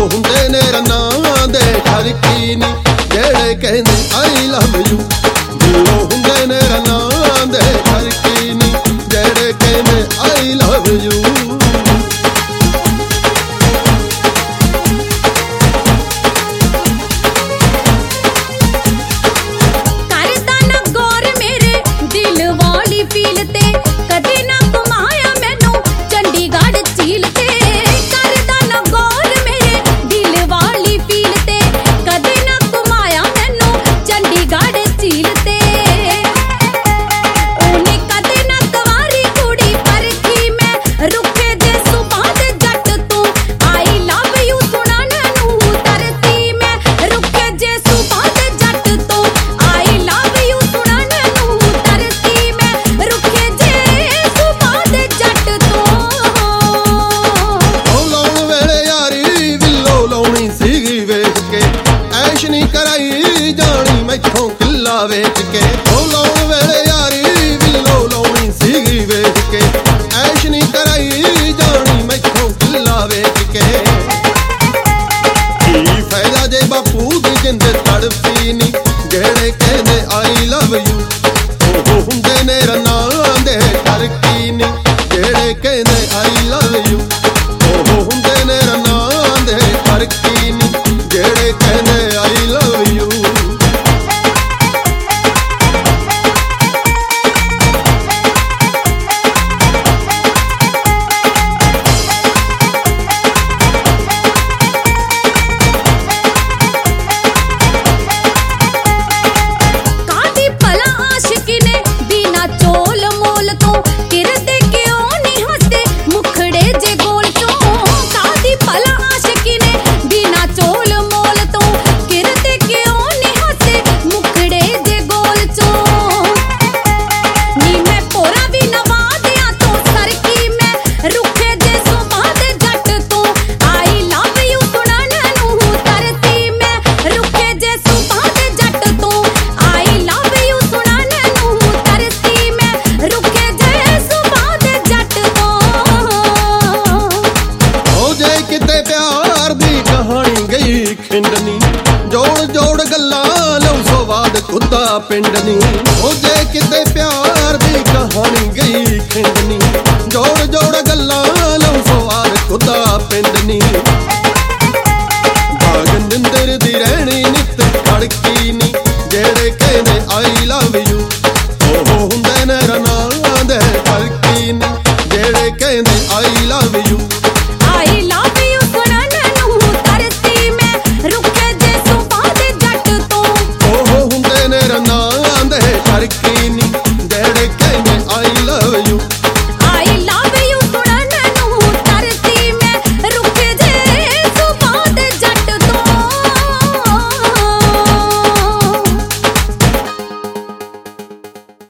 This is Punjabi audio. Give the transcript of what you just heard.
ਹੁੰਦੇ ਨੇ ਰੰਨਾਂ ਦੇ ਠਰਕੀ ਨੀ ਜਿਹੜੇ ਕਹਿੰਦੇ ਆਈ ਲਵ ਯੂ। ਦਿਲੋਂ ਹੁੰਦੇ ਨੇ ਰੰਨਾਂ ਦੇ ਠਰਕੀ ਨੀ ਜਿਹੜੇ ਕਹਿੰਦੇ ਆਈ ਲਵ ਯੂ। ਕਰਾਈ ਜਾਣੀ ਮੈਥੋਂ ਕਿੱਲਾ ਵੇਚ ਕੇ ਉਹ ਲਾਉਣ ਵੇਲੇ ਯਾਰੀ ਬਿੱਲੋ ਲਾਉਣੀ ਸੀਗੀ ਵੇਚ ਕੇ ਐਸ਼ ਨਹੀਂ ਕਰਾਈ ਜਾਣੀ ਮੈਥੋਂ ਕਿੱਲਾ ਵੇਚ ਕੇ। ਕੀ ਫਾਇਦਾ ਜੇ ਬਾਪੂ ਦੀ ਜਿੰਦ ਤੜਫੀ ਨੀ ਜਿਹੜੇ ਕਹਿੰਦੇ ਆਈ ਲਵ ਯੂ। ਉਹ ਹੁੰਦੇ ਨੇ ਰੰਨਾਂ ਦੇ ਠਰਕੀ ਨੀ ਜਿਹੜੇ ਕਹਿੰਦੇ ਆਈ ਲਵ ਯੂ। ਉਹ ਹੁੰਦੇ ਨੇ ਰੰਨਾਂ ਦੇ ਠਰਕੀ ਨੀ ਜਿਹੜੇ ਕਹਿੰਦੇ ਆਈ ਲਵ ਯੂ। ਖਿੰਡਨੀ ਜੋੜ ਜੋੜ ਗੱਲਾਂ ਲਉ ਸਵਾਦ ਖੁਦਾ ਪਿੰਡ ਨੀ। ਹੋ ਜੇ ਕਿਤੇ